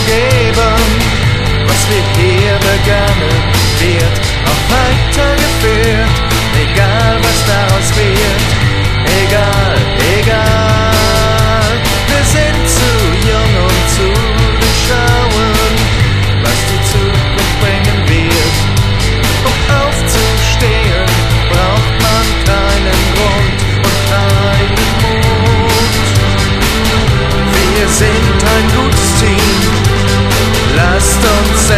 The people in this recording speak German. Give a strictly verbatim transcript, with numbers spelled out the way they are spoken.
aufgeben. Was wir hier begannen, wird auch weitergeführt. Egal was daraus wird, egal, egal. Wir sind zu jung, um zu durchschauen, was die Zukunft bringen wird. Um aufzustehen, braucht man keinen Grund und keinen Mut. Wir sind ein gutes Team, lasst uns